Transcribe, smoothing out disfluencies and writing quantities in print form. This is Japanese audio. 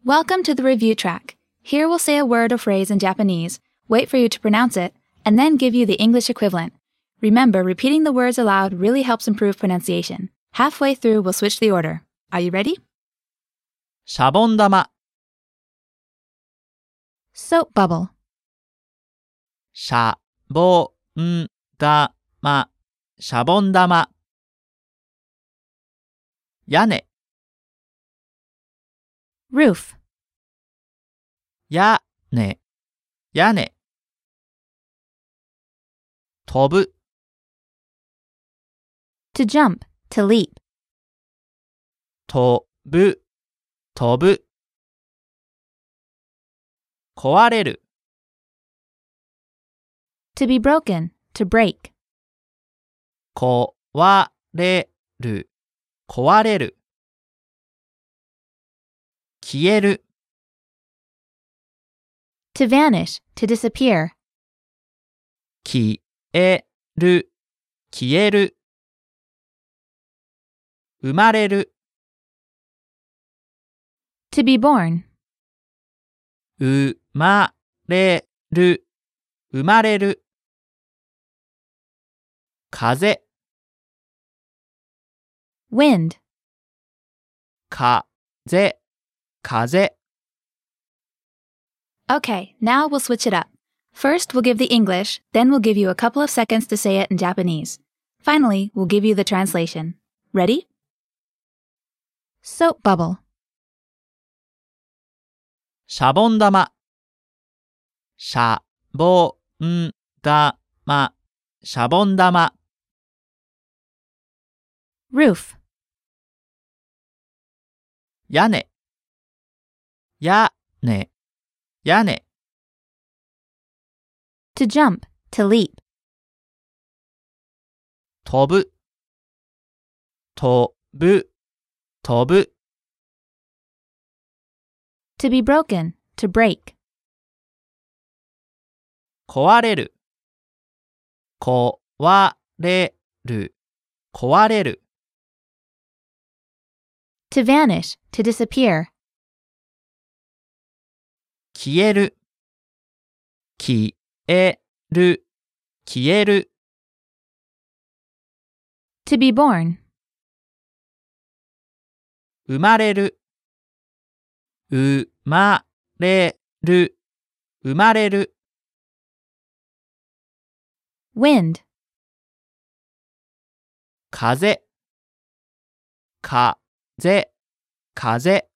Welcome to the review track. Here we'll say a word or phrase in Japanese, wait for you to pronounce it, and then give you the English equivalent. Remember, repeating the words aloud really helps improve pronunciation. Halfway through, we'll switch the order. Are you ready? シャボン玉 Soap bubble. シャボン玉シャボン玉屋根 Roof. 屋根屋根飛ぶ To jump, to leap. 飛ぶ飛ぶ壊れる To be broken, to break. 壊れる壊れる消える To vanish, to disappear. 消える消える生まれる To be born. 生まれる生まれる風 Wind. 風風 Okay, now we'll switch it up. First, we'll give the English, then we'll give you a couple of seconds to say it in Japanese. Finally, we'll give you the translation. Ready? Soap bubble. シャボン玉シャボン玉シャボン玉 Roof. 屋根屋根屋根 To jump, to leap. 飛ぶ飛ぶ飛ぶ To be broken, to break. 壊れる壊れる壊れる To vanish, to disappear. 消える消える消える To be born. 生まれる生まれる生まれる Wind. 風風風